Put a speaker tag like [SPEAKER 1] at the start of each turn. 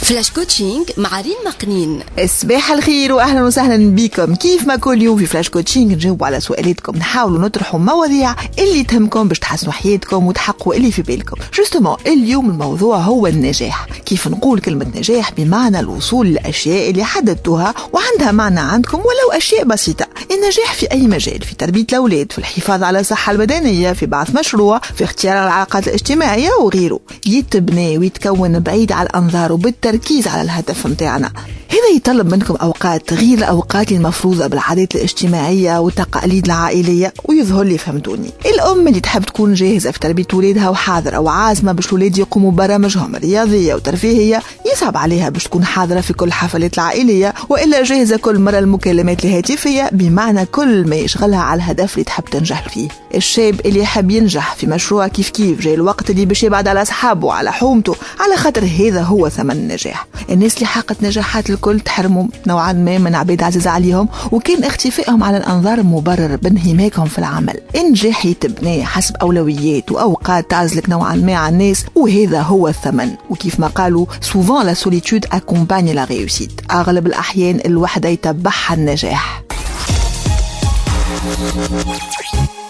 [SPEAKER 1] فلاش كوتشينج مع ريم مقنين.
[SPEAKER 2] صباح الخير واهلا وسهلا بكم. كيف ما كل يوم في فلاش كوتشينج نجاوب على سؤالاتكم، نحاولوا نطرحوا مواضيع اللي تهمكم باش تحسنوا حياتكم وتحققوا اللي في بالكم. جوستومون اليوم الموضوع هو النجاح. كيف نقول كلمة نجاح بمعنى الوصول للأشياء اللي حددتوها وعندها معنى عندكم ولو أشياء بسيطة. النجاح في أي مجال، في تربية الأولاد، في الحفاظ على الصحة البدنية، في بعث مشروع، في اختيار العلاقات الاجتماعية وغيره، يتبني ويتكون بعيد على الأنظار وبالتركيز على الهدف متاعنا. هذا يطلب منكم أوقات غير الأوقات المفروضة بالعادات الاجتماعية والتقاليد العائلية. ويظهر لي فهمتوني، الأم اللي تحب تكون جاهزة في تربية ولادها وحاضرة وعازمة باش الولاد يقوموا برامجهم رياضية وترفيهية، يصعب عليها باش تكون حاضرة في كل الحفلات العائلية، وإلا جاهزة كل مرة المكالمات الهاتفية، بمعنى كل ما يشغلها على الهدف اللي تحب تنجح فيه. الشاب اللي يحب ينجح في مشروع كيف جاي الوقت اللي باش يبعد على أصحابه وعلى حومته، على خاطر هذا هو ثمن النجاح. الناس اللي حققت نجاحات الكل تحرموا نوعا ما من عبيد عزيز عليهم، وكان اختفائهم على الأنظار مبرر بانهماكهم في العمل. النجاح يتبني حسب أولويات وأوقات تعزلك نوعا ما عن الناس، وهذا هو الثمن. وكيف ما قالوا souvent la solitude accompagne la réussite، أغلب الأحيان الوحدة يتبعها النجاح.